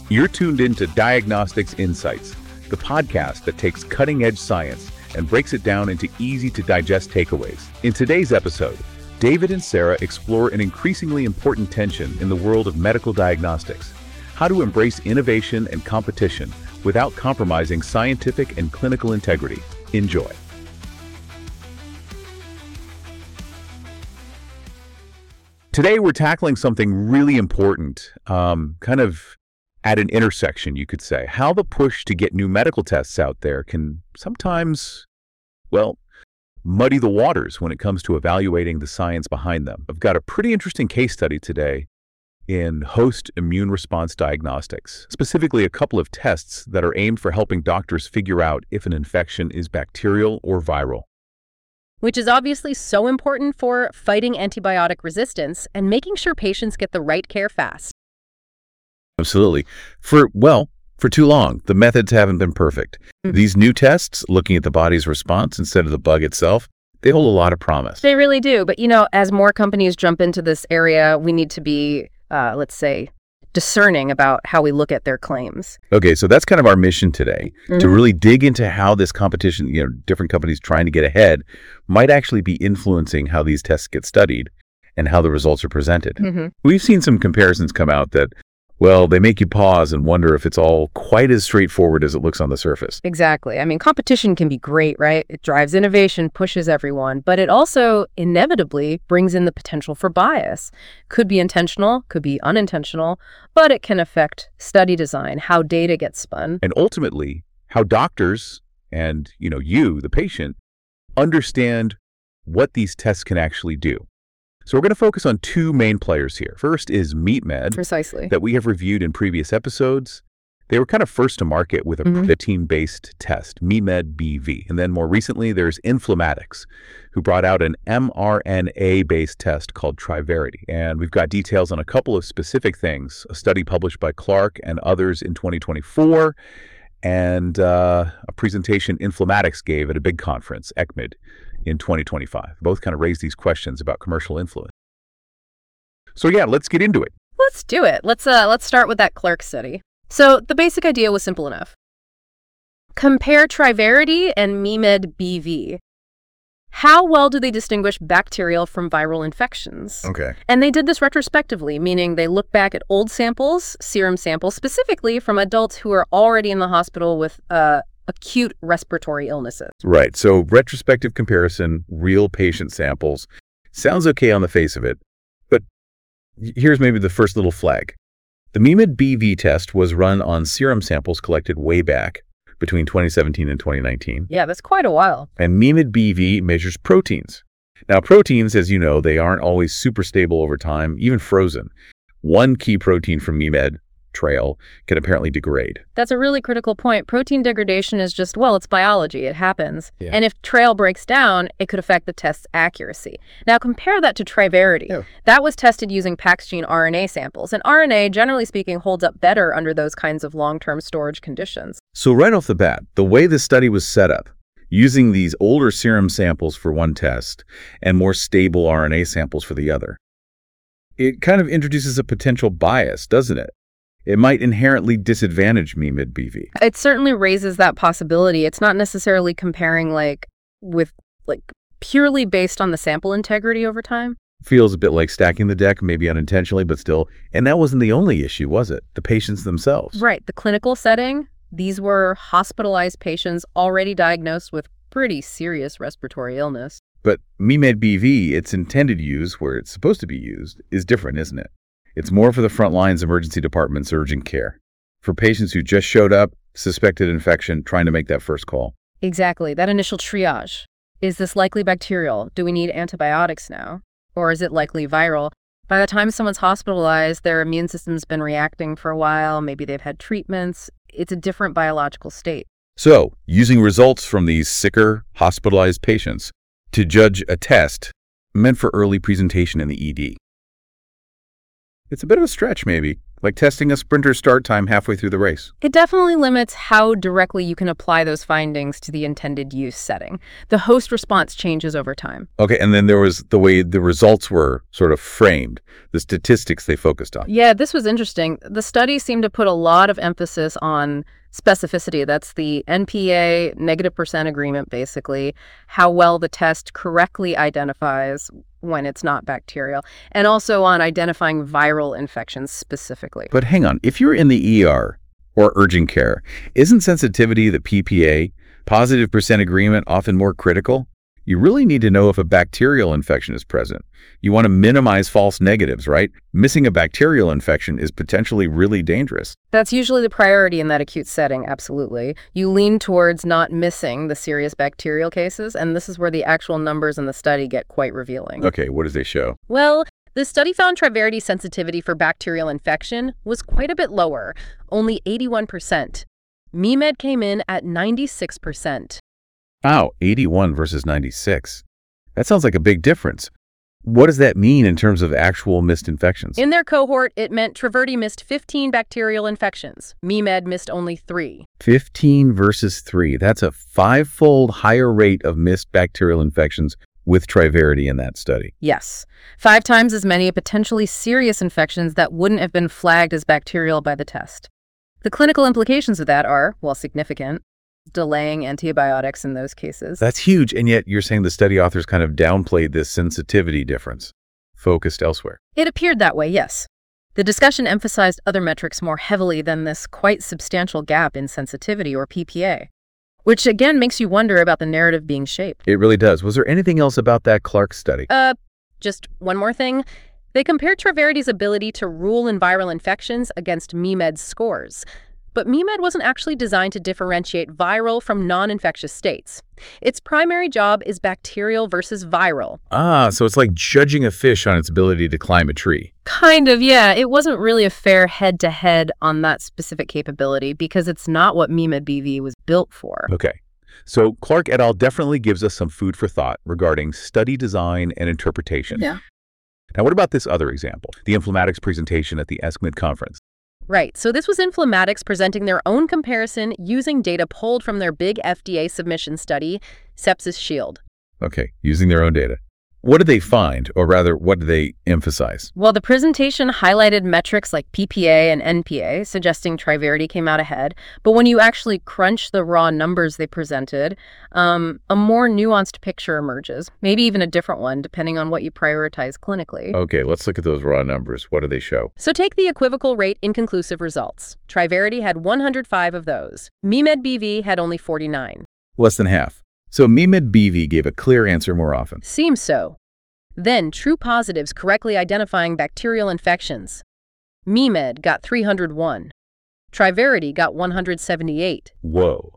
You're tuned into Diagnostics Insights, the podcast that takes cutting-edge science and breaks it down into easy-to-digest takeaways. In today's episode, David and Sarah explore an increasingly important tension in the world of medical diagnostics: how to embrace innovation and competition without compromising scientific and clinical integrity. Enjoy. Today, we're tackling something really important, kind of at an intersection, you could say. How the push to get new medical tests out there can sometimes, muddy the waters when it comes to evaluating the science behind them. I've got a pretty interesting case study today in host immune response diagnostics, specifically a couple of tests that are aimed for helping doctors figure out if an infection is bacterial or viral. Which is obviously so important for fighting antibiotic resistance and making sure patients get the right care fast. Absolutely. For too long, the methods haven't been perfect. These new tests, looking at the body's response instead of the bug itself, they hold a lot of promise. They really do. But, as more companies jump into this area, we need to be, discerning about how we look at their claims. Okay, so that's kind of our mission today, to really dig into how this competition, different companies trying to get ahead, might actually be influencing how these tests get studied and how the results are presented. We've seen some comparisons come out that, they make you pause and wonder if it's all quite as straightforward as it looks on the surface. Exactly. I mean, competition can be great, right? It drives innovation, pushes everyone, but it also inevitably brings in the potential for bias. Could be intentional, could be unintentional, but it can affect study design, how data gets spun. And ultimately, how doctors and, you, the patient, understand what these tests can actually do. So we're going to focus on two main players here. First is MeatMed. Precisely. That we have reviewed in previous episodes. They were kind of first to market with a protein-based test, MeatMed BV. And then more recently, there's Inflammatics, who brought out an mRNA-based test called Triverity. And we've got details on a couple of specific things, a study published by Clark and others in 2024, and a presentation Inflammatics gave at a big conference, ECCMID, in 2025. Both kind of raise these questions about commercial influence. So let's get into it. Let's do it. Let's start with that Clark study. So the basic idea was simple enough. Compare Triverity and MeatMed BV. How well do they distinguish bacterial from viral infections? Okay. And they did this retrospectively, meaning they looked back at old samples, serum samples, specifically from adults who are already in the hospital with acute respiratory illnesses. Right. So retrospective comparison, real patient samples. Sounds okay on the face of it, but here's maybe the first little flag. The MeatMed BV test was run on serum samples collected way back between 2017 and 2019. Yeah, that's quite a while. And MeatMed BV measures proteins. Now, proteins, as you know, they aren't always super stable over time, even frozen. One key protein from MeatMed, Trail, can apparently degrade. That's a really critical point. Protein degradation is just, it's biology. It happens. Yeah. And if Trail breaks down, it could affect the test's accuracy. Now compare that to Triverity. Yeah. That was tested using PAXgene RNA samples. And RNA, generally speaking, holds up better under those kinds of long-term storage conditions. So right off the bat, the way this study was set up, using these older serum samples for one test and more stable RNA samples for the other, it kind of introduces a potential bias, doesn't it? It might inherently disadvantage MeatMed BV. It certainly raises that possibility. It's not necessarily comparing purely based on the sample integrity over time. Feels a bit like stacking the deck, maybe unintentionally, but still. And that wasn't the only issue, was it? The patients themselves. Right. The clinical setting, these were hospitalized patients already diagnosed with pretty serious respiratory illness. But MeatMed BV, its intended use, where it's supposed to be used, is different, isn't it? It's more for the front lines, emergency departments, urgent care. For patients who just showed up, suspected infection, trying to make that first call. Exactly. That initial triage. Is this likely bacterial? Do we need antibiotics now? Or is it likely viral? By the time someone's hospitalized, their immune system's been reacting for a while. Maybe they've had treatments. It's a different biological state. So, using results from these sicker, hospitalized patients to judge a test meant for early presentation in the ED. It's a bit of a stretch, maybe. like testing a sprinter's start time halfway through the race. It definitely limits how directly you can apply those findings to the intended use setting. The host response changes over time. Okay, and then there was the way the results were sort of framed, the statistics they focused on. Yeah, this was interesting. The study seemed to put a lot of emphasis on specificity. That's the NPA negative percent agreement, basically, how well the test correctly identifies when it's not bacterial, and also on identifying viral infections specifically. But hang on, if you're in the ER or urgent care, isn't sensitivity, the PPA, positive percent agreement, often more critical? You really need to know if a bacterial infection is present. You want to minimize false negatives, right? Missing a bacterial infection is potentially really dangerous. That's usually the priority in that acute setting, absolutely. You lean towards not missing the serious bacterial cases, and this is where the actual numbers in the study get quite revealing. Okay, what does they show? Well, the study found Triverity's sensitivity for bacterial infection was quite a bit lower, only 81%. MeMed came in at 96%. Wow, 81 versus 96. That sounds like a big difference. What does that mean in terms of actual missed infections? In their cohort, it meant Traverty missed 15 bacterial infections. MeMed missed only 3. 15 versus 3. That's a 5-fold higher rate of missed bacterial infections with Triverity in that study. Yes, 5 times as many potentially serious infections that wouldn't have been flagged as bacterial by the test. The clinical implications of that are, well, significant. Delaying antibiotics in those cases. That's huge, and yet you're saying the study authors kind of downplayed this sensitivity difference, focused elsewhere. It appeared that way, yes. The discussion emphasized other metrics more heavily than this quite substantial gap in sensitivity, or PPA, which again makes you wonder about the narrative being shaped. It really does. Was there anything else about that Clark study? Just one more thing. They compared Triverity's ability to rule in viral infections against MeMed's scores. But MeMed wasn't actually designed to differentiate viral from non-infectious states. Its primary job is bacterial versus viral. Ah, so it's like judging a fish on its ability to climb a tree. Kind of, yeah. It wasn't really a fair head-to-head on that specific capability because it's not what MeMed BV was built for. Okay. So Clark et al. Definitely gives us some food for thought regarding study design and interpretation. Yeah. Now, what about this other example, the Inflamatics presentation at the ESCMID conference? Right, so this was Inflamatics presenting their own comparison using data pulled from their big FDA submission study, Sepsis Shield. Okay, using their own data. What did they find, or rather, what did they emphasize? Well, the presentation highlighted metrics like PPA and NPA, suggesting Triverity came out ahead. But when you actually crunch the raw numbers they presented, a more nuanced picture emerges, maybe even a different one, depending on what you prioritize clinically. Okay, let's look at those raw numbers. What do they show? So take the equivocal rate inconclusive results. Triverity had 105 of those. MeMed BV had only 49. Less than half. So MeMed BV gave a clear answer more often. Seems so. Then true positives correctly identifying bacterial infections. MeMed got 301. Triverity got 178. Whoa,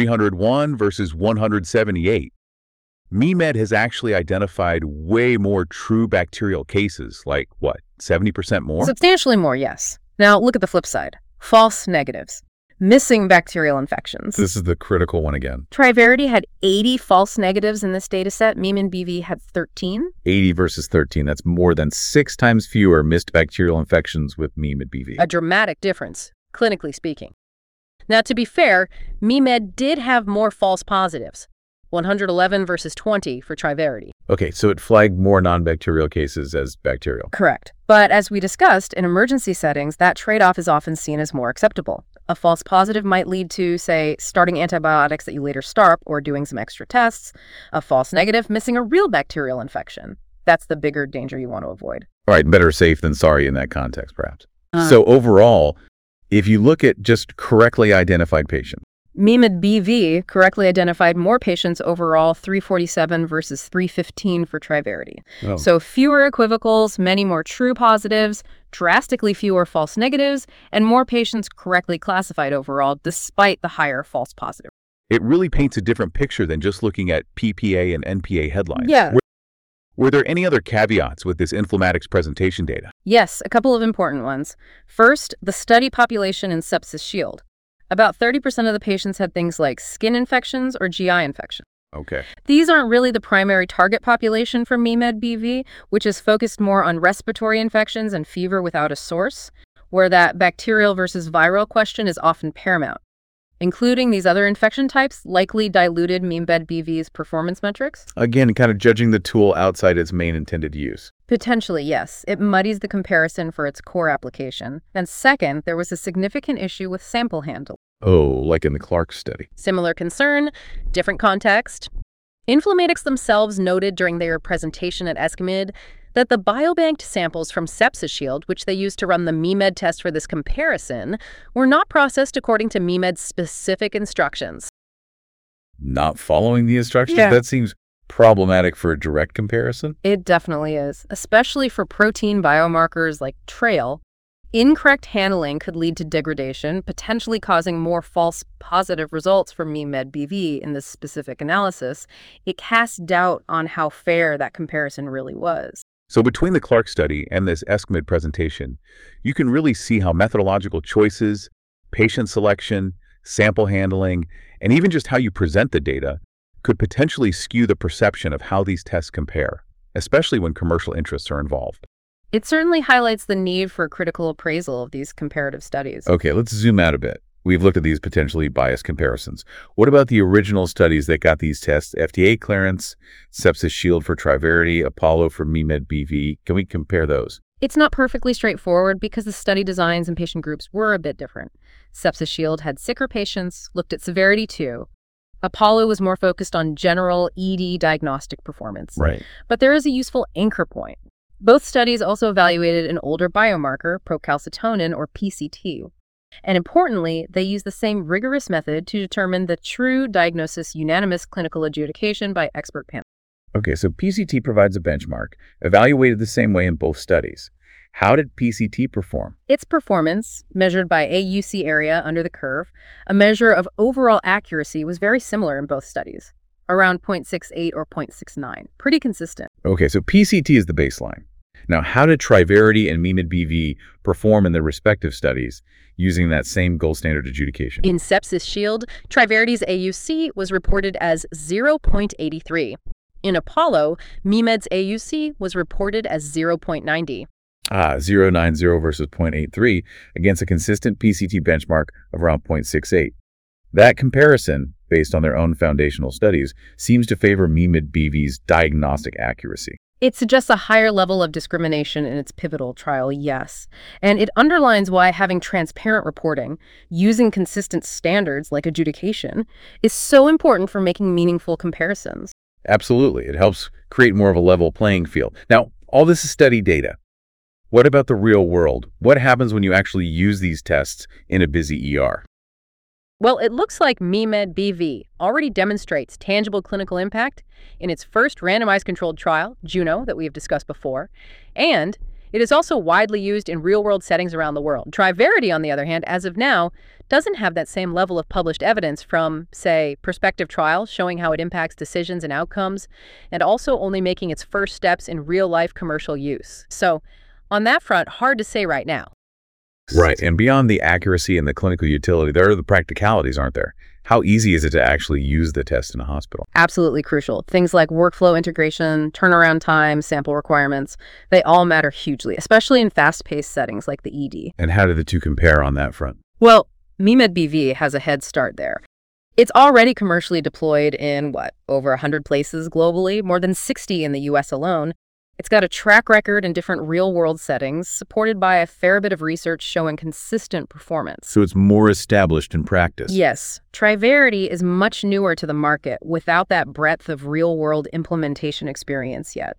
301 versus 178. MeMed has actually identified way more true bacterial cases, like what, 70% more? Substantially more, yes. Now look at the flip side. False negatives. Missing bacterial infections. This is the critical one again. Triverity had 80 false negatives in this data set. MeMed BV had 13. 80 versus 13. That's more than 6 times fewer missed bacterial infections with MeMed BV. A dramatic difference, clinically speaking. Now, to be fair, MeMed did have more false positives. 111 versus 20 for Triverity. Okay, so it flagged more non-bacterial cases as bacterial. Correct. But as we discussed, in emergency settings, that trade-off is often seen as more acceptable. A false positive might lead to, say, starting antibiotics that you later start or doing some extra tests. A false negative, missing a real bacterial infection. That's the bigger danger you want to avoid. All right, better safe than sorry in that context, perhaps. So overall, if you look at just correctly identified patients, MeMed BV correctly identified more patients overall, 347 versus 315 for Triverity. Oh. So fewer equivocals, many more true positives, drastically fewer false negatives, and more patients correctly classified overall, despite the higher false positive. it really paints a different picture than just looking at PPA and NPA headlines. Yeah. Were there any other caveats with this Inflamatics presentation data? Yes, a couple of important ones. First, the study population in Sepsis Shield. About 30% of the patients had things like skin infections or GI infections. Okay. These aren't really the primary target population for MeMed BV, which is focused more on respiratory infections and fever without a source. where that bacterial versus viral question is often paramount. Including these other infection types likely diluted MemeBed-BV's performance metrics? Again, kind of judging the tool outside its main intended use. Potentially, yes. It muddies the comparison for its core application. And second, there was a significant issue with sample handling. Oh, like in the Clark study. Similar concern, different context. Inflamatics themselves noted during their presentation at ESCMID that the biobanked samples from Sepsis Shield, which they used to run the MemeD test for this comparison, were not processed according to MemeD's specific instructions. Not following the instructions? Yeah. That seems problematic for a direct comparison. It definitely is, especially for protein biomarkers like TRAIL. Incorrect handling could lead to degradation, potentially causing more false positive results for MemeD-BV in this specific analysis. It casts doubt on how fair that comparison really was. So between the Clark study and this ESCMID presentation, you can really see how methodological choices, patient selection, sample handling, and even just how you present the data could potentially skew the perception of how these tests compare, especially when commercial interests are involved. It certainly highlights the need for critical appraisal of these comparative studies. Okay, let's zoom out a bit. We've looked at these potentially biased comparisons. What about the original studies that got these tests FDA clearance, Sepsis Shield for Triverity, Apollo for MemeD-BV? Can we compare those? It's not perfectly straightforward because the study designs and patient groups were a bit different. Sepsis Shield had sicker patients, looked at severity too. Apollo was more focused on general ED diagnostic performance. Right. But there is a useful anchor point. Both studies also evaluated an older biomarker, procalcitonin or PCT. And importantly, they use the same rigorous method to determine the true diagnosis unanimous clinical adjudication by expert panel. Okay, so PCT provides a benchmark, evaluated the same way in both studies. How did PCT perform? Its performance, measured by AUC area under the curve, a measure of overall accuracy, was very similar in both studies, around 0.68 or 0.69. Pretty consistent. Okay, so PCT is the baseline. Now, how did Triverity and MemeD-BV perform in their respective studies using that same gold standard adjudication? In Sepsis Shield, Triverity's AUC was reported as 0.83. In Apollo, MemeD's AUC was reported as 0.90. 0.90 versus 0.83 against a consistent PCT benchmark of around 0.68. That comparison, based on their own foundational studies, seems to favor MemeD-BV's diagnostic accuracy. It suggests a higher level of discrimination in its pivotal trial, yes. And it underlines why having transparent reporting, using consistent standards like adjudication, is so important for making meaningful comparisons. Absolutely. It helps create more of a level playing field. Now, all this is study data. What about the real world? What happens when you actually use these tests in a busy ER? Well, it looks like MemeD-BV already demonstrates tangible clinical impact in its first randomized controlled trial, JUNO, that we have discussed before, and it is also widely used in real-world settings around the world. Triverity, on the other hand, as of now, doesn't have that same level of published evidence from, say, prospective trials showing how it impacts decisions and outcomes, and also only making its first steps in real-life commercial use. So, on that front, hard to say right now. Right. And beyond the accuracy and the clinical utility, there are the practicalities, aren't there? How easy is it to actually use the test in a hospital? Absolutely crucial. Things like workflow integration, turnaround time, sample requirements, they all matter hugely, especially in fast-paced settings like the ED. And how do the two compare on that front? Well, MemeD-BV has a head start there. It's already commercially deployed in, over 100 places globally, more than 60 in the US alone. It's got a track record in different real-world settings, supported by a fair bit of research showing consistent performance. So it's more established in practice. Yes. Triverity is much newer to the market without that breadth of real-world implementation experience yet.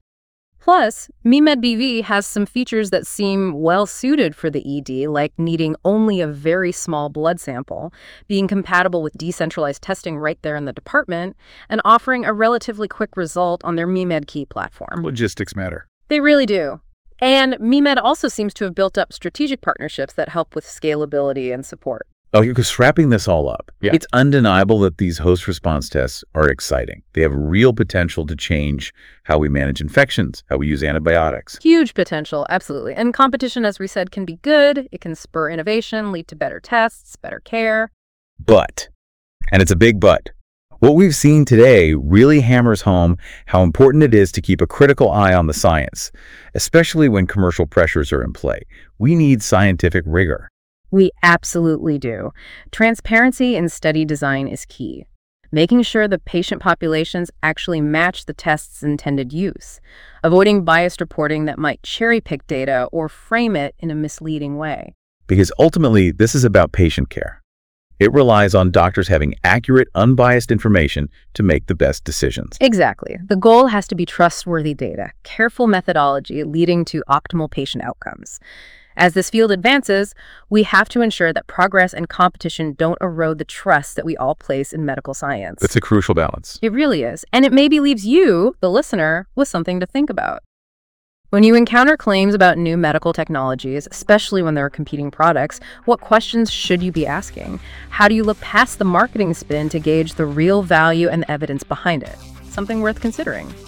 Plus, MemeD-BV has some features that seem well-suited for the ED, like needing only a very small blood sample, being compatible with decentralized testing right there in the department, and offering a relatively quick result on their MemeDKey platform. Logistics matter. They really do. And MemeD also seems to have built up strategic partnerships that help with scalability and support. Oh, because wrapping this all up, It's undeniable that these host response tests are exciting. They have real potential to change how we manage infections, how we use antibiotics. Huge potential, absolutely. And competition, as we said, can be good. It can spur innovation, lead to better tests, better care. But, and it's a big but, What we've seen today really hammers home how important it is to keep a critical eye on the science, especially when commercial pressures are in play. We need scientific rigor. We absolutely do. Transparency in study design is key. Making sure the patient populations actually match the test's intended use, avoiding biased reporting that might cherry-pick data or frame it in a misleading way. Because ultimately, this is about patient care. It relies on doctors having accurate, unbiased information to make the best decisions. Exactly. The goal has to be trustworthy data, careful methodology leading to optimal patient outcomes. As this field advances, we have to ensure that progress and competition don't erode the trust that we all place in medical science. It's a crucial balance. It really is. And it maybe leaves you, the listener, with something to think about. When you encounter claims about new medical technologies, especially when there are competing products, what questions should you be asking? How do you look past the marketing spin to gauge the real value and the evidence behind it? Something worth considering.